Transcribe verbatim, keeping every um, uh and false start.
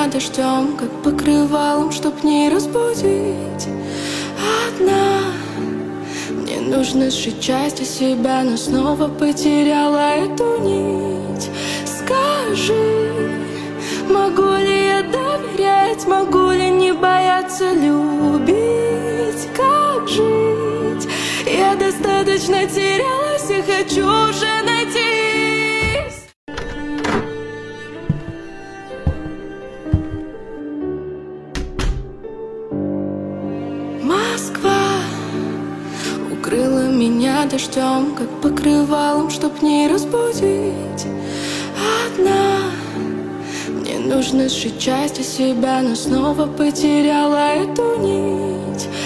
дождем, как покрывалом, чтоб не разбудить. Одна. Мне нужно сшить части себя, но снова потеряла эту нить. Скажи, могу ли я доверять, могу ли не бояться любить? Как жить? Я достаточно терялась и хочу уже найтись. Москва укрыла меня дождем, как покрывалом, чтоб не разбудить. Одна. Мне нужно сшить части себя, но снова потеряла эту нить.